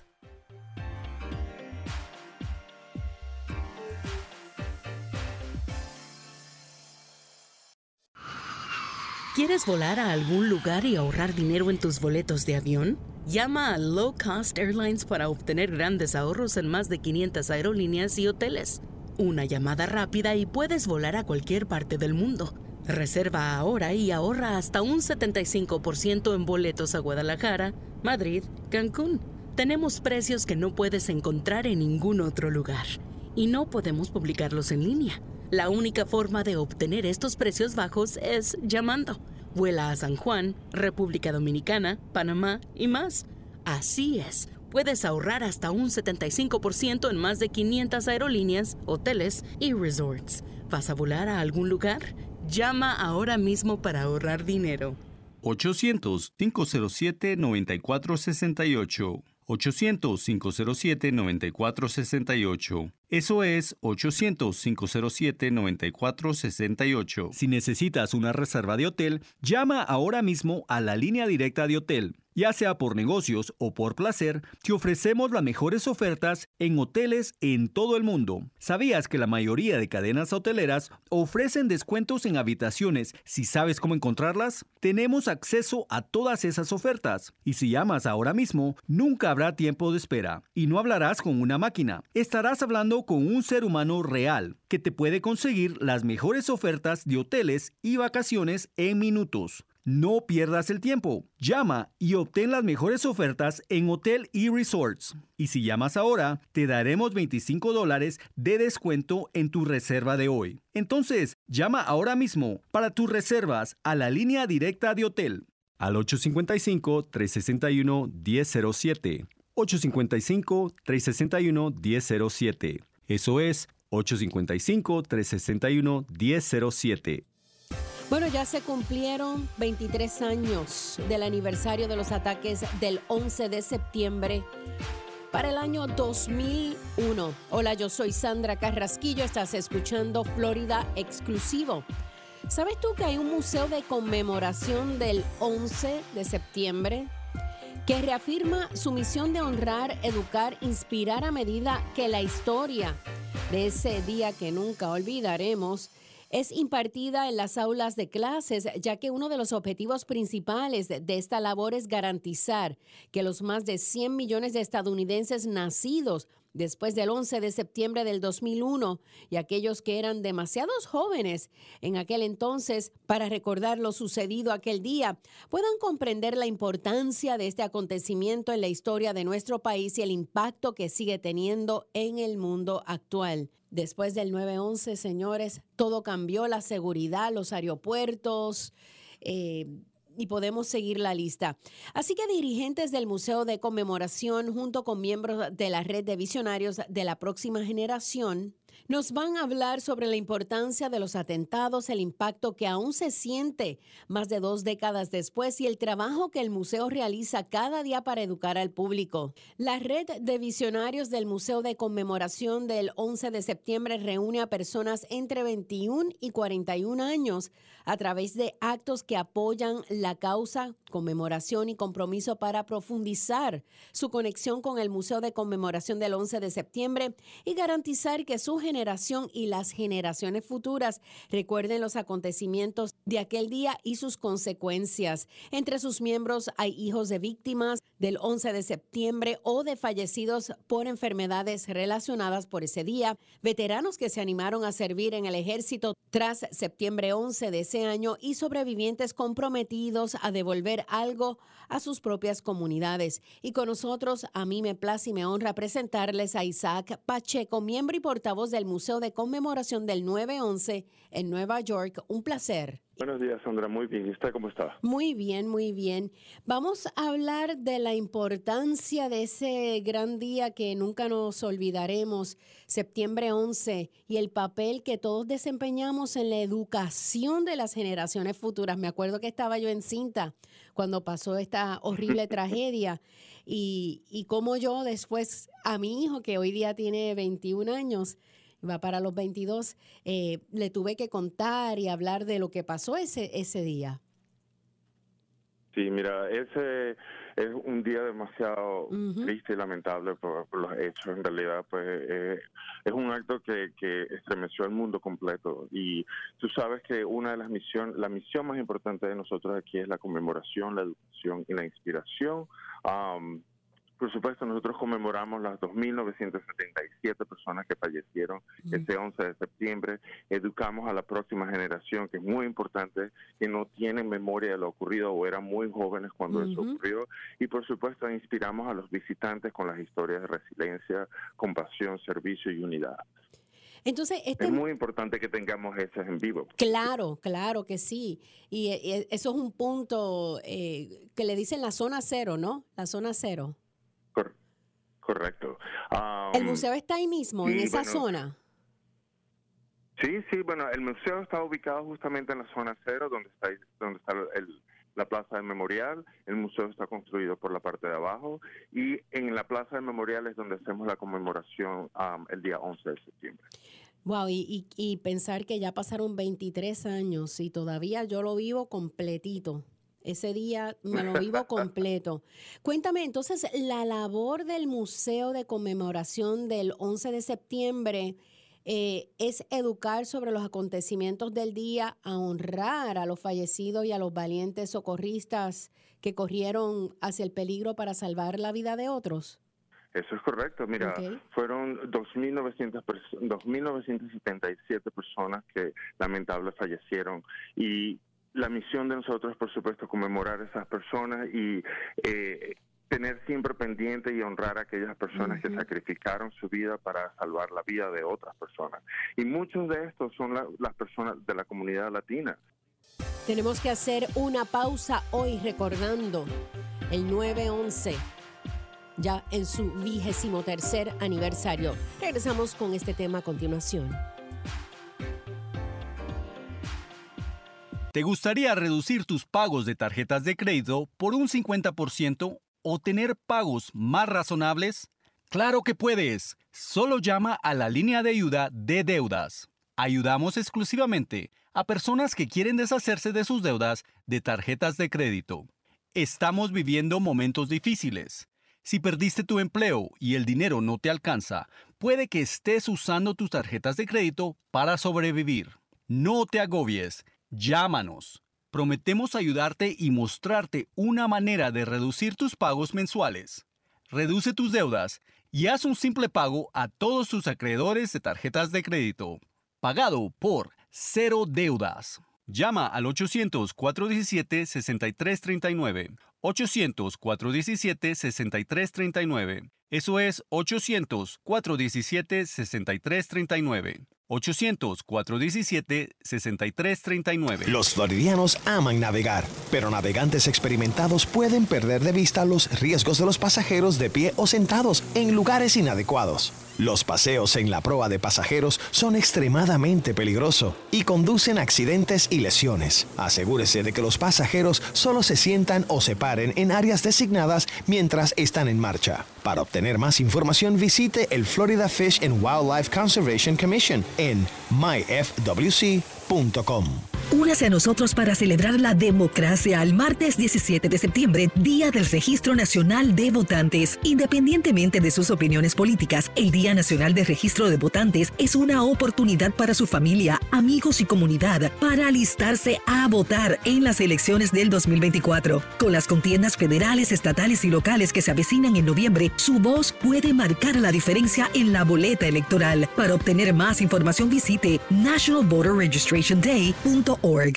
¿Quieres volar a algún lugar y ahorrar dinero en tus boletos de avión? Llama a Low Cost Airlines para obtener grandes ahorros en más de quinientas aerolíneas y hoteles. Una llamada rápida y puedes volar a cualquier parte del mundo. Reserva ahora y ahorra hasta un setenta y cinco por ciento en boletos a Guadalajara, Madrid, Cancún. Tenemos precios que no puedes encontrar en ningún otro lugar. Y no podemos publicarlos en línea. La única forma de obtener estos precios bajos es llamando. Vuela a San Juan, República Dominicana, Panamá y más. Así es, puedes ahorrar hasta un setenta y cinco por ciento en más de quinientas aerolíneas, hoteles y resorts. ¿Vas a volar a algún lugar? Llama ahora mismo para ahorrar dinero. ochocientos, cinco cero siete, nueve cuatro seis ocho. ochocientos, cinco cero siete, nueve cuatro seis ocho. Eso es ochocientos, cinco cero siete, nueve cuatro seis ocho. Si necesitas una reserva de hotel, llama ahora mismo a la línea directa de hotel. Ya sea por negocios o por placer, te ofrecemos las mejores ofertas en hoteles en todo el mundo. ¿Sabías que la mayoría de cadenas hoteleras ofrecen descuentos en habitaciones si sabes cómo encontrarlas? Tenemos acceso a todas esas ofertas. Y si llamas ahora mismo, nunca habrá tiempo de espera. Y no hablarás con una máquina. Estarás hablando con un ser humano real que te puede conseguir las mejores ofertas de hoteles y vacaciones en minutos. No pierdas el tiempo. Llama y obtén las mejores ofertas en Hotel y Resorts. Y si llamas ahora, te daremos veinticinco dólares de descuento en tu reserva de hoy. Entonces, llama ahora mismo para tus reservas a la línea directa de Hotel al ocho cinco cinco, tres seis uno, uno cero cero siete. ocho cinco cinco, tres seis uno, uno cero cero siete. Eso es ocho cinco cinco, tres seis uno, uno cero cero siete. Bueno, ya se cumplieron veintitrés años del aniversario de los ataques del once de septiembre para el año dos mil uno. Hola, yo soy Sandra Carrasquillo, estás escuchando Florida Exclusivo. ¿Sabes tú que hay un museo de conmemoración del once de septiembre que reafirma su misión de honrar, educar, inspirar a medida que la historia de ese día que nunca olvidaremos es impartida en las aulas de clases, ya que uno de los objetivos principales de esta labor es garantizar que los más de cien millones de estadounidenses nacidos después del once de septiembre del dos mil uno y aquellos que eran demasiados jóvenes en aquel entonces para recordar lo sucedido aquel día, puedan comprender la importancia de este acontecimiento en la historia de nuestro país y el impacto que sigue teniendo en el mundo actual. Después del nueve once, señores, todo cambió, la seguridad, los aeropuertos, eh, y podemos seguir la lista. Así que dirigentes del Museo de Conmemoración, junto con miembros de la red de visionarios de la próxima generación, nos van a hablar sobre la importancia de los atentados, el impacto que aún se siente más de dos décadas después y el trabajo que el museo realiza cada día para educar al público. La red de visionarios del Museo de Conmemoración del once de septiembre reúne a personas entre veintiuno y cuarenta y un años a través de actos que apoyan la causa, conmemoración y compromiso para profundizar su conexión con el Museo de Conmemoración del once de septiembre y garantizar que su generación y las generaciones futuras recuerden los acontecimientos de aquel día y sus consecuencias. Entre sus miembros hay hijos de víctimas del once de septiembre o de fallecidos por enfermedades relacionadas por ese día, veteranos que se animaron a servir en el ejército tras septiembre once de ese año y sobrevivientes comprometidos a devolver algo a sus propias comunidades. Y con nosotros, a mí me place y me honra presentarles a Isaac Pacheco, miembro y portavoz del Museo de Conmemoración del nueve once en Nueva York. Un placer. Buenos días, Sandra. Muy bien. ¿Y usted cómo está? Muy bien, muy bien. Vamos a hablar de la importancia de ese gran día que nunca nos olvidaremos, septiembre once, y el papel que todos desempeñamos en la educación de las generaciones futuras. Me acuerdo que estaba yo en cinta cuando pasó esta horrible tragedia y, y cómo yo después a mi hijo, que hoy día tiene veintiún años, va para los veintidós, eh, le tuve que contar y hablar de lo que pasó ese, ese día. Sí, mira, ese es un día demasiado uh-huh. triste y lamentable por, por los hechos. En realidad, pues eh, es un acto que, que estremeció al mundo completo. Y tú sabes que una de las misiones, la misión más importante de nosotros aquí es la conmemoración, la educación y la inspiración. Um, Por supuesto, nosotros conmemoramos las dos mil novecientas setenta y siete personas que fallecieron mm. ese once de septiembre. Educamos a la próxima generación, que es muy importante, que no tienen memoria de lo ocurrido o eran muy jóvenes cuando mm-hmm. eso ocurrió. Y por supuesto, inspiramos a los visitantes con las historias de resiliencia, compasión, servicio y unidad. Entonces, este... es muy importante que tengamos esas en vivo. Claro, claro que sí. Y, y eso es un punto eh, que le dicen la zona cero, ¿no? La zona cero. Correcto. Um, ¿El museo está ahí mismo, sí, en esa bueno, zona? Sí, sí, bueno, el museo está ubicado justamente en la zona cero, donde está, donde está el, la Plaza del Memorial. El museo está construido por la parte de abajo y en la Plaza del Memorial es donde hacemos la conmemoración um, el día once de septiembre. Wow, y, y, y pensar que ya pasaron veintitrés años y todavía yo lo vivo completito. Ese día me lo vivo completo. Cuéntame, entonces, la labor del Museo de Conmemoración del once de septiembre eh, es educar sobre los acontecimientos del día, a honrar a los fallecidos y a los valientes socorristas que corrieron hacia el peligro para salvar la vida de otros. Eso es correcto. Mira, okay. fueron dos mil novecientas setenta y siete personas que lamentablemente fallecieron y la misión de nosotros, por supuesto, conmemorar a esas personas y eh, tener siempre pendiente y honrar a aquellas personas uh-huh. que sacrificaron su vida para salvar la vida de otras personas. Y muchos de estos son la, las personas de la comunidad latina. Tenemos que hacer una pausa hoy recordando el nueve once, ya en su vigésimo tercer aniversario. Regresamos con este tema a continuación. ¿Te gustaría reducir tus pagos de tarjetas de crédito por un cincuenta por ciento o tener pagos más razonables? ¡Claro que puedes! Solo llama a la línea de ayuda de deudas. Ayudamos exclusivamente a personas que quieren deshacerse de sus deudas de tarjetas de crédito. Estamos viviendo momentos difíciles. Si perdiste tu empleo y el dinero no te alcanza, puede que estés usando tus tarjetas de crédito para sobrevivir. No te agobies. Llámanos. Prometemos ayudarte y mostrarte una manera de reducir tus pagos mensuales. Reduce tus deudas y haz un simple pago a todos tus acreedores de tarjetas de crédito. Pagado por Cero Deudas. Llama al ochocientos, cuatro uno siete, seis tres tres nueve. ochocientos, cuatro uno siete, seis tres tres nueve. Eso es ochocientos, cuatro uno siete, seis tres tres nueve. ochocientos, cuatro uno siete, seis tres tres nueve. Los floridianos aman navegar, pero navegantes experimentados pueden perder de vista los riesgos de los pasajeros de pie o sentados en lugares inadecuados. Los paseos en la proa de pasajeros son extremadamente peligrosos y conducen a accidentes y lesiones. Asegúrese de que los pasajeros solo se sientan o se paren en áreas designadas mientras están en marcha. Para obtener más información, visite el Florida Fish and Wildlife Conservation Commission en my f w c punto com. Únase a nosotros para celebrar la democracia el martes diecisiete de septiembre, Día del Registro Nacional de Votantes. Independientemente de sus opiniones políticas, el Día Nacional de Registro de Votantes es una oportunidad para su familia, amigos y comunidad para alistarse a votar en las elecciones del dos mil veinticuatro. Con las contiendas federales, estatales y locales que se avecinan en noviembre, su voz puede marcar la diferencia en la boleta electoral. Para obtener más información, visite national voter registration day punto org.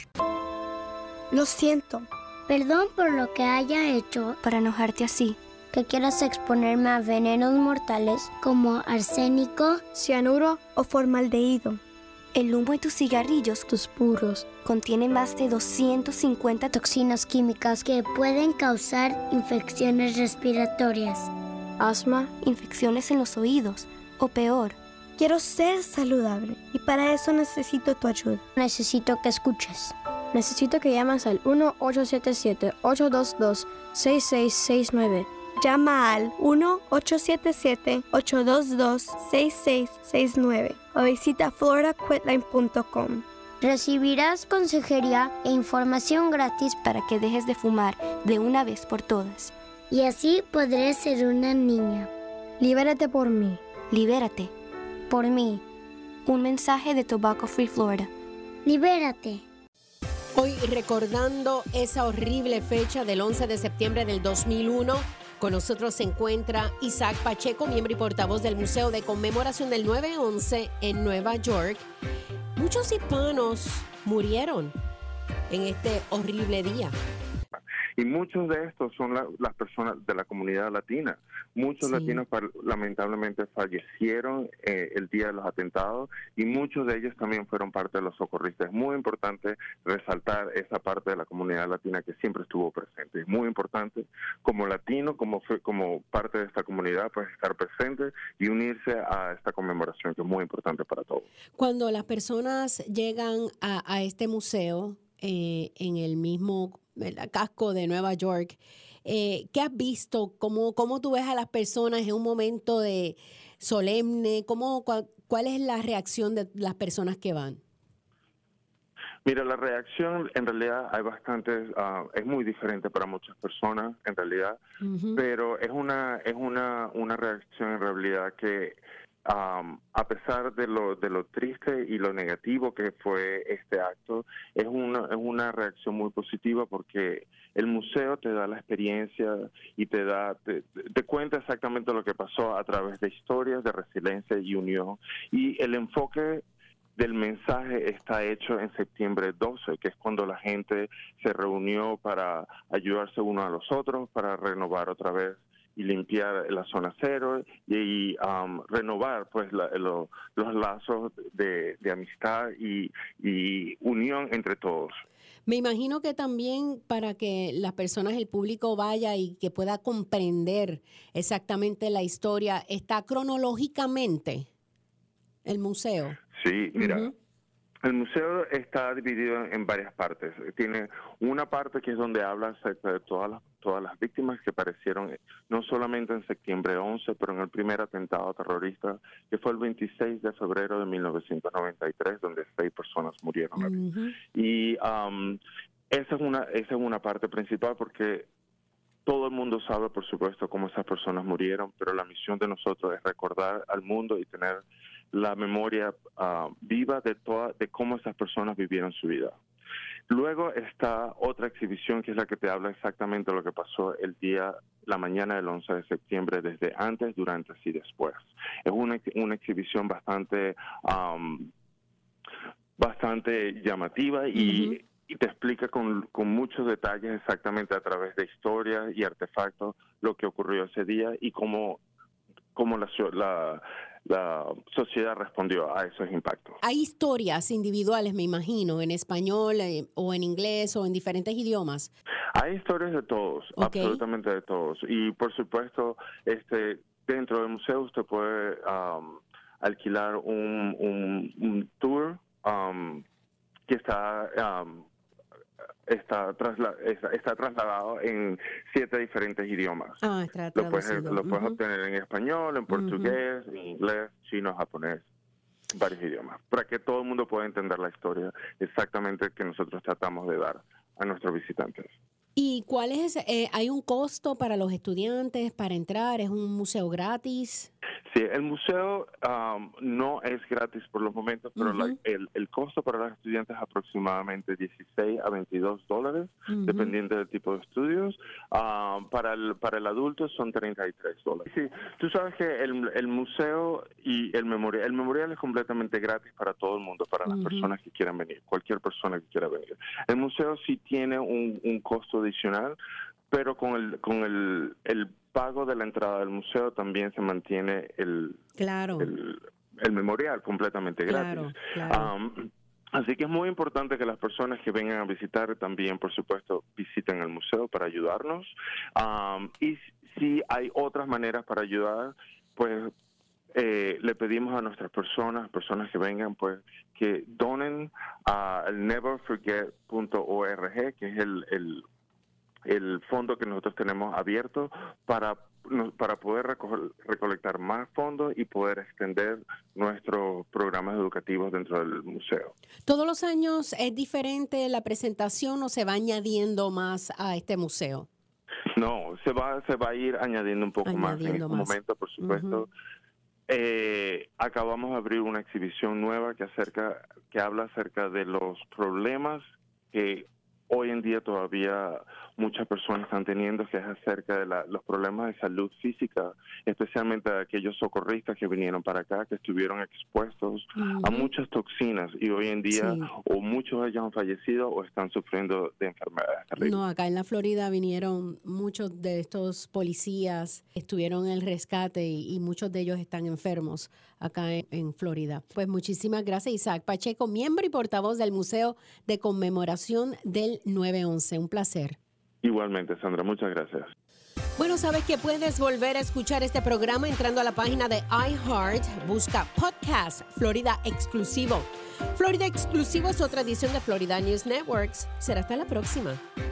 Lo siento. Perdón por lo que haya hecho para enojarte así. Que quieras exponerme a venenos mortales como arsénico, cianuro o formaldehído. El humo de tus cigarrillos, tus puros, contienen más de doscientas cincuenta toxinas químicas que pueden causar infecciones respiratorias, asma, infecciones en los oídos o peor. Quiero ser saludable y para eso necesito tu ayuda. Necesito que escuches. Necesito que llames al uno ocho siete siete, ocho dos dos, seis seis seis nueve. Llama al uno ocho siete siete, ocho dos dos, seis seis seis nueve o visita florida quitline punto com. Recibirás consejería e información gratis para que dejes de fumar de una vez por todas. Y así podré ser una niña. Libérate por mí. Libérate. Por mí. Un mensaje de Tobacco Free Florida. Libérate. Hoy recordando esa horrible fecha del once de septiembre del dos mil uno, con nosotros se encuentra Isaac Pacheco, miembro y portavoz del Museo de Conmemoración del nueve once en Nueva York. Muchos hispanos murieron en este horrible día. Y muchos de estos son la, las personas de la comunidad latina. Muchos sí. latinos lamentablemente fallecieron eh, el día de los atentados y muchos de ellos también fueron parte de los socorristas. Es muy importante resaltar esa parte de la comunidad latina que siempre estuvo presente. Es muy importante como latino, como, como parte de esta comunidad, pues estar presente y unirse a esta conmemoración que es muy importante para todos. Cuando las personas llegan a, a este museo eh, en el mismo el casco de Nueva York, eh, ¿qué has visto? ¿Cómo, ¿Cómo tú ves a las personas en un momento de solemne? ¿Cómo, cuál, ¿Cuál es la reacción de las personas que van? Mira, la reacción en realidad hay bastantes, uh, es muy diferente para muchas personas en realidad, uh-huh. pero es una es una una reacción en realidad que Um, a pesar de lo de lo triste y lo negativo que fue este acto, es una es una reacción muy positiva porque el museo te da la experiencia y te da te, te cuenta exactamente lo que pasó a través de historias de resiliencia y unión, y el enfoque del mensaje está hecho en septiembre doce, que es cuando la gente se reunió para ayudarse unos a los otros, para renovar otra vez y limpiar la zona cero y um, renovar pues la, lo, los lazos de, de amistad y, y unión entre todos. Me imagino que también para que las personas, el público vaya y que pueda comprender exactamente la historia, ¿está cronológicamente el museo? Sí, mira, Uh-huh. el museo está dividido en varias partes. Tiene una parte que es donde habla acerca de todas las, todas las víctimas que perecieron, no solamente en septiembre once, pero en el primer atentado terrorista, que fue el veintiséis de febrero de mil novecientos noventa y tres, donde seis personas murieron. Uh-huh. Y um, esa es una esa es una parte principal porque todo el mundo sabe, por supuesto, cómo esas personas murieron, pero la misión de nosotros es recordar al mundo y tener la memoria uh, viva de toda, de cómo esas personas vivieron su vida. Luego está otra exhibición que es la que te habla exactamente de lo que pasó el día, la mañana del once de septiembre, desde antes, durante y después. Es una, una exhibición bastante, um, bastante llamativa y, uh-huh. y te explica con, con muchos detalles exactamente a través de historias y artefactos lo que ocurrió ese día y cómo, cómo la, la la sociedad respondió a esos impactos. Hay historias individuales, me imagino, en español eh, o en inglés o en diferentes idiomas. Hay historias de todos, okay. absolutamente de todos. Y por supuesto, este dentro del museo usted puede um, alquilar un, un, un tour um, que está... Um, Está, trasla está, está trasladado en siete diferentes idiomas. Ah, está lo puedes, traducido. lo puedes Uh-huh. obtener en español, en portugués, uh-huh. en inglés, chino, japonés, varios idiomas, para que todo el mundo pueda entender la historia exactamente que nosotros tratamos de dar a nuestros visitantes. ¿Y cuál es? Eh, ¿Hay un costo para los estudiantes para entrar? ¿Es un museo gratis? Sí, el museo um, no es gratis por los momentos, pero uh-huh. la, el, el costo para los estudiantes es aproximadamente dieciséis a veintidós dólares, uh-huh. dependiendo del tipo de estudios. Um, para, el, para el adulto son treinta y tres dólares. Sí, tú sabes que el, el museo y el memorial, el memorial es completamente gratis para todo el mundo, para uh-huh. las personas que quieran venir, cualquier persona que quiera venir. El museo sí tiene un, un costo adicional, pero con el con el, el pago de la entrada del museo también se mantiene el, claro. el, el memorial completamente claro, gratis. Claro. Um, así que es muy importante que las personas que vengan a visitar también, por supuesto, visiten el museo para ayudarnos. Um, y si hay otras maneras para ayudar, pues eh, le pedimos a nuestras personas, personas que vengan, pues que donen al never forget punto org, que es el, el el fondo que nosotros tenemos abierto para para poder reco- recolectar más fondos y poder extender nuestros programas educativos dentro del museo. ¿Todos los años es diferente la presentación o se va añadiendo más a este museo? No, se va se va a ir añadiendo un poco añadiendo más en este más. momento, por supuesto. Uh-huh. Eh, acabamos de abrir una exhibición nueva que acerca que habla acerca de los problemas que hoy en día todavía muchas personas están teniendo, que es acerca de la, los problemas de salud física, especialmente de aquellos socorristas que vinieron para acá, que estuvieron expuestos uh-huh. a muchas toxinas y hoy en día sí. o muchos de ellos han fallecido o están sufriendo de enfermedades terribles. No, acá en la Florida vinieron muchos de estos policías, estuvieron en el rescate y, y muchos de ellos están enfermos acá en, en Florida. Pues muchísimas gracias, Isaac Pacheco, miembro y portavoz del Museo de Conmemoración del nueve once. Un placer. Igualmente, Sandra, muchas gracias. Bueno, sabes que puedes volver a escuchar este programa entrando a la página de iHeart, busca Podcast Florida Exclusivo. Florida Exclusivo es otra edición de Florida News Networks. Será hasta la próxima.